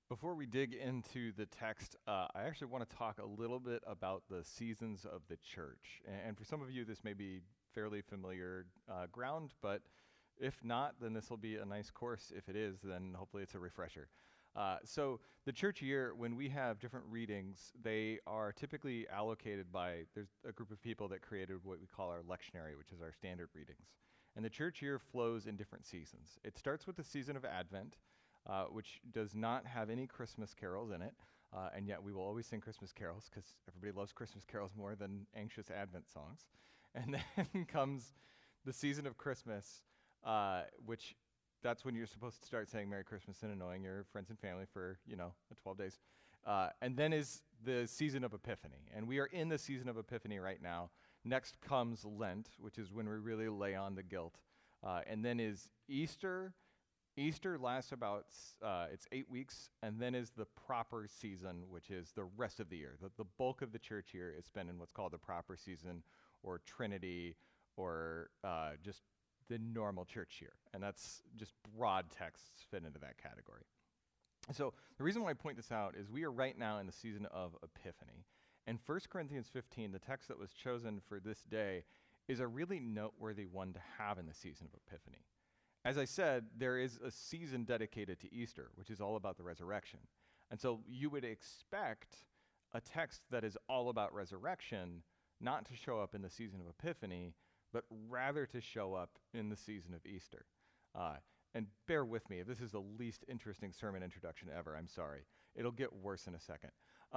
Before we dig into the text, I actually want to talk a little bit about the seasons of the church. And for some of you, this may be fairly familiar ground, but if not, then this will be a nice course. If it is, then hopefully it's a refresher. So the church year, when we have different readings, they are typically allocated by, there's a group of people that created what we call our lectionary, which is our standard readings. And the church year flows in different seasons. It starts with the season of Advent, which does not have any Christmas carols in it, and yet we will always sing Christmas carols because everybody loves Christmas carols more than anxious Advent songs. And then comes the season of Christmas, which that's when you're supposed to start saying Merry Christmas and annoying your friends and family for, 12 days. And then is the season of Epiphany. And we are in the season of Epiphany right now. Next comes Lent, which is when we really lay on the guilt. And then is Easter. Easter lasts about, it's 8 weeks, and then is the proper season, which is the rest of the year. The bulk of the church year is spent in what's called the proper season, or Trinity, or just the normal church year. And that's just broad texts fit into that category. So the reason why I point this out is we are right now in the season of Epiphany. And 1 Corinthians 15, the text that was chosen for this day, is a really noteworthy one to have in the season of Epiphany. As I said, there is a season dedicated to Easter, which is all about the resurrection. And so you would expect a text that is all about resurrection not to show up in the season of Epiphany, but rather to show up in the season of Easter. And bear with me, if this is the least interesting sermon introduction ever, I'm sorry. It'll get worse in a second.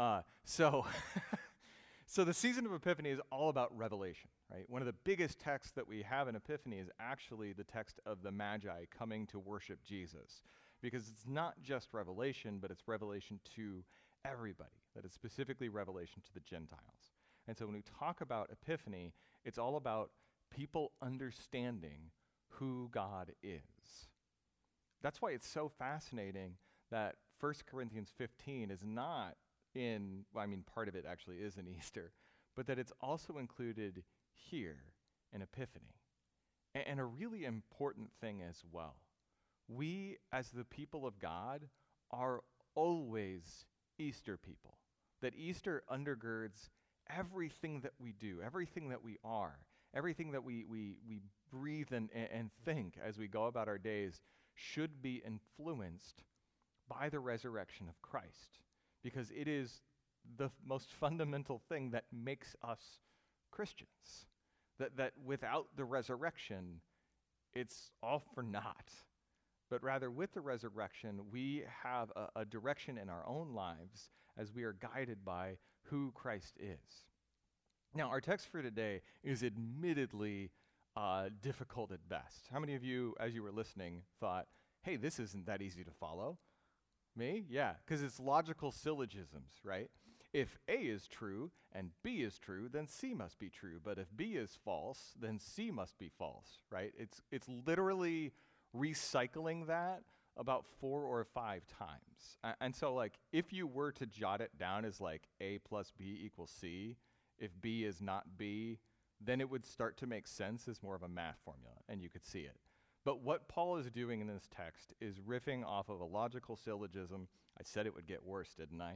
So the season of Epiphany is all about revelation, right? One of the biggest texts that we have in Epiphany is actually the text of the Magi coming to worship Jesus, because it's not just revelation, but it's revelation to everybody, that is specifically revelation to the Gentiles. And so when we talk about Epiphany, it's all about people understanding who God is. That's why it's so fascinating that 1 Corinthians 15 is not part of it actually is in Easter, but that it's also included here in Epiphany. And a really important thing as well. We, as the people of God, are always Easter people. That Easter undergirds everything that we do, everything that we are, everything that we breathe and think as we go about our days should be influenced by the resurrection of Christ. Because it is the most fundamental thing that makes us Christians. That without the resurrection, it's all for naught. But rather, with the resurrection, we have a direction in our own lives as we are guided by who Christ is. Now, our text for today is admittedly difficult at best. How many of you, as you were listening, thought, hey, this isn't that easy to follow? Me? Yeah, because it's logical syllogisms, right? If A is true and B is true, then C must be true. But if B is false, then C must be false, right? It's literally recycling that about 4 or 5 times. And so, if you were to jot it down as A plus B equals C, if B is not B, then it would start to make sense as more of a math formula, and you could see it. But what Paul is doing in this text is riffing off of a logical syllogism. I said it would get worse, didn't I?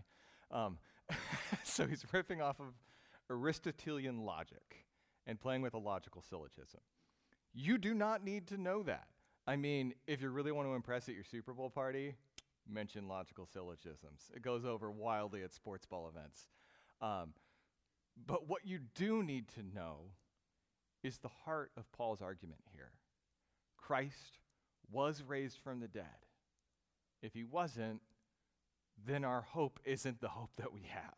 So he's riffing off of Aristotelian logic and playing with a logical syllogism. You do not need to know that. I mean, if you really want to impress at your Super Bowl party, mention logical syllogisms. It goes over wildly at sports ball events. But what you do need to know is the heart of Paul's argument here. Christ was raised from the dead. If he wasn't, then our hope isn't the hope that we have.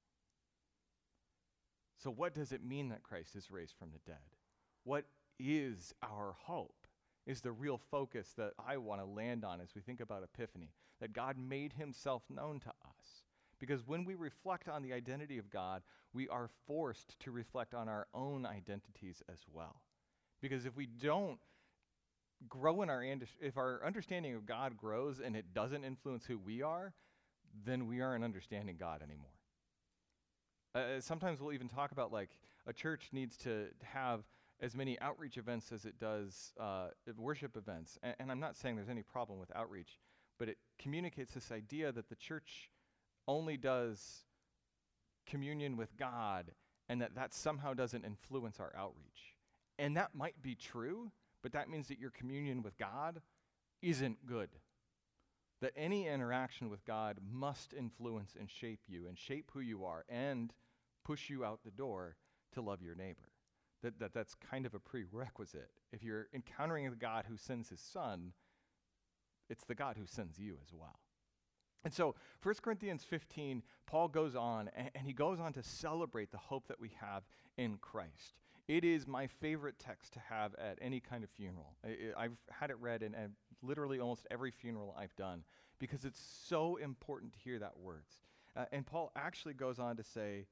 So what does it mean that Christ is raised from the dead? What is our hope? Is the real focus that I want to land on as we think about Epiphany, that God made himself known to us. Because when we reflect on the identity of God, we are forced to reflect on our own identities as well. Because if we don't grow in if our understanding of God grows and it doesn't influence who we are, then we aren't understanding God anymore. Sometimes we'll even talk about a church needs to have as many outreach events as it does worship events. And I'm not saying there's any problem with outreach, but it communicates this idea that the church only does communion with God and that somehow doesn't influence our outreach. And that might be true, but that means that your communion with God isn't good. That any interaction with God must influence and shape you and shape who you are and push you out the door to love your neighbor. That's kind of a prerequisite. If you're encountering the God who sends his son, it's the God who sends you as well. And so 1 Corinthians 15, Paul goes on, and he goes on to celebrate the hope that we have in Christ. It is my favorite text to have at any kind of funeral. I've had it read in literally almost every funeral I've done because it's so important to hear that words. And Paul actually goes on to say,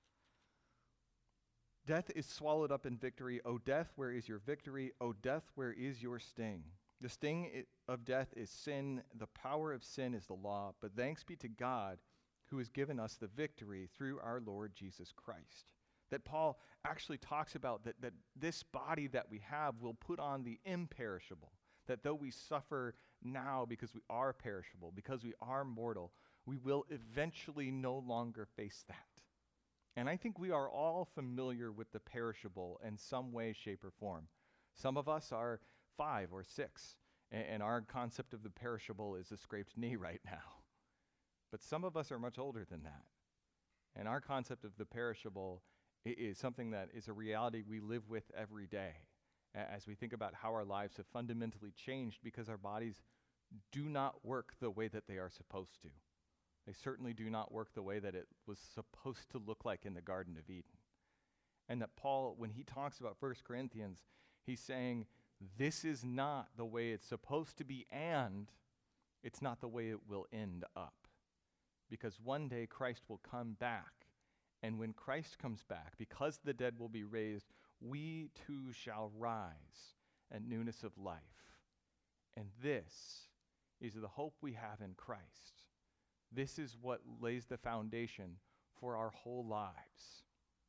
death is swallowed up in victory. O death, where is your victory? O death, where is your sting? The sting of death is sin. The power of sin is the law. But thanks be to God who has given us the victory through our Lord Jesus Christ. That Paul actually talks about that this body that we have will put on the imperishable. That though we suffer now because we are perishable, because we are mortal, we will eventually no longer face that. And I think we are all familiar with the perishable in some way, shape, or form. Some of us are 5 or 6, and our concept of the perishable is a scraped knee right now. But some of us are much older than that. And our concept of the perishable is something that is a reality we live with every day as we think about how our lives have fundamentally changed because our bodies do not work the way that they are supposed to. They certainly do not work the way that it was supposed to look like in the Garden of Eden. And that Paul, when he talks about 1 Corinthians, he's saying, this is not the way it's supposed to be, and it's not the way it will end up. Because one day Christ will come back, and when Christ comes back, because the dead will be raised, we too shall rise in newness of life. And this is the hope we have in Christ. This is what lays the foundation for our whole lives.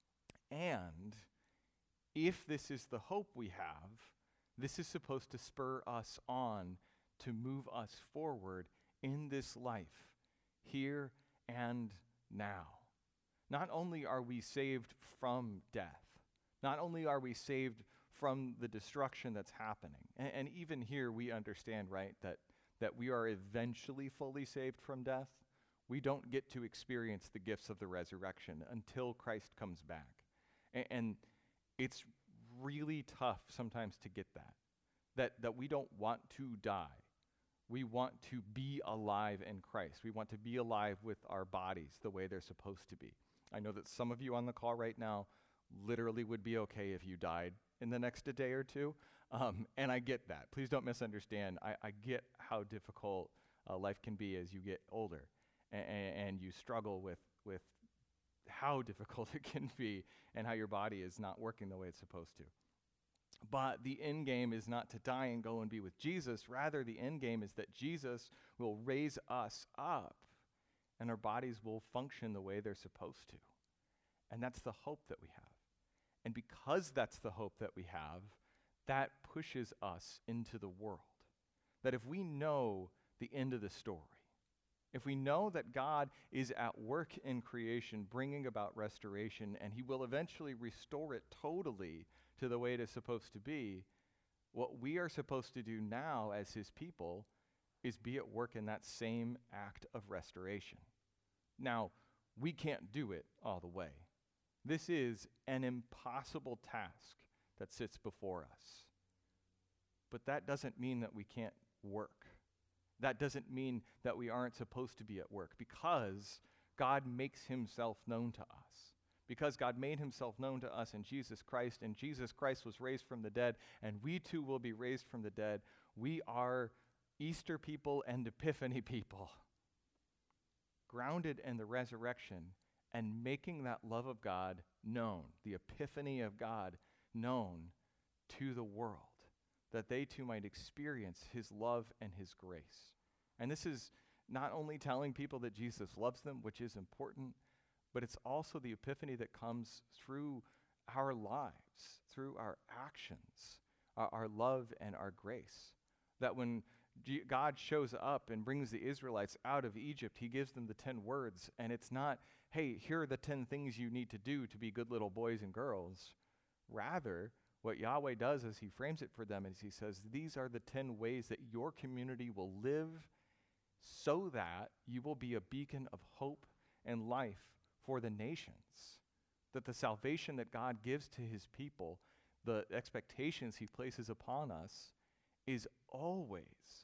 And if this is the hope we have, this is supposed to spur us on to move us forward in this life, here and now. Not only are we saved from death, not only are we saved from the destruction that's happening, and even here we understand, right, that we are eventually fully saved from death. We don't get to experience the gifts of the resurrection until Christ comes back. And it's really tough sometimes to get that we don't want to die. We want to be alive in Christ. We want to be alive with our bodies the way they're supposed to be. I know that some of you on the call right now literally would be okay if you died in the next day or two, and I get that. Please don't misunderstand. I get how difficult life can be as you get older, and you struggle with how difficult it can be and how your body is not working the way it's supposed to. But the end game is not to die and go and be with Jesus. Rather, the end game is that Jesus will raise us up and our bodies will function the way they're supposed to. And that's the hope that we have. And because that's the hope that we have, that pushes us into the world. That if we know the end of the story, if we know that God is at work in creation, bringing about restoration, and he will eventually restore it totally to the way it is supposed to be, what we are supposed to do now as his people is be at work in that same act of restoration. Now, we can't do it all the way. This is an impossible task that sits before us. But that doesn't mean that we can't work. That doesn't mean that we aren't supposed to be at work, because God makes himself known to us. Because God made himself known to us in Jesus Christ, and Jesus Christ was raised from the dead, and we too will be raised from the dead. We are Easter people and Epiphany people, grounded in the resurrection and making that love of God known, the epiphany of God known to the world, that they too might experience his love and his grace. And this is not only telling people that Jesus loves them, which is important, but it's also the epiphany that comes through our lives, through our actions, our love and our grace. That when God shows up and brings the Israelites out of Egypt. He gives them the 10 words, and it's not, hey, here are the 10 things you need to do to be good little boys and girls. Rather, what Yahweh does is he frames it for them as he says, these are the 10 ways that your community will live so that you will be a beacon of hope and life for the nations. That the salvation that God gives to his people, the expectations he places upon us, is always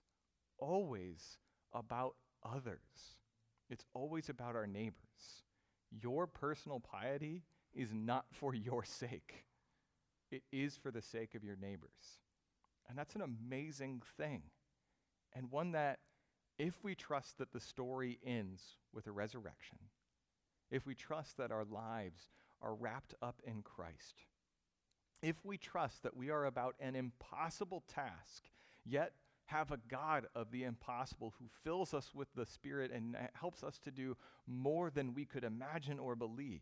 about others. It's always about our neighbors. Your personal piety is not for your sake. It is for the sake of your neighbors. And that's an amazing thing. And one that, if we trust that the story ends with a resurrection, if we trust that our lives are wrapped up in Christ, if we trust that we are about an impossible task, yet have a God of the impossible who fills us with the Spirit and helps us to do more than we could imagine or believe,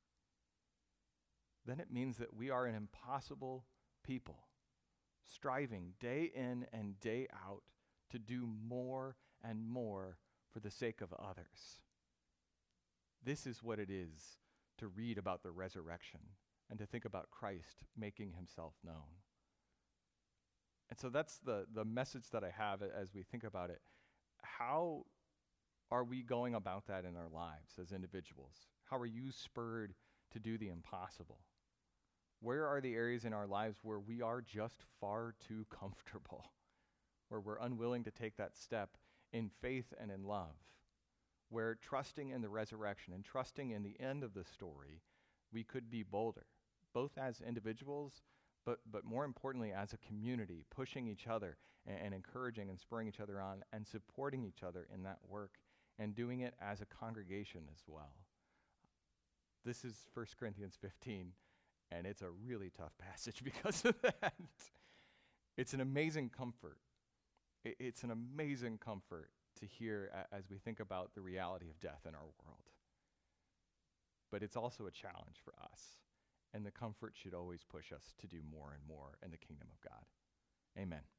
then it means that we are an impossible people, striving day in and day out to do more and more for the sake of others. This is what it is to read about the resurrection and to think about Christ making himself known. And so that's the message that I have as we think about it. How are we going about that in our lives as individuals? How are you spurred to do the impossible? Where are the areas in our lives where we are just far too comfortable, where we're unwilling to take that step in faith and in love, where trusting in the resurrection and trusting in the end of the story, we could be bolder, both as individuals, but more importantly as a community, pushing each other and encouraging and spurring each other on and supporting each other in that work and doing it as a congregation as well. This is 1 Corinthians 15, and it's a really tough passage because of that. It's an amazing comfort. It's an amazing comfort to hear as we think about the reality of death in our world. But it's also a challenge for us. And the comfort should always push us to do more and more in the kingdom of God. Amen.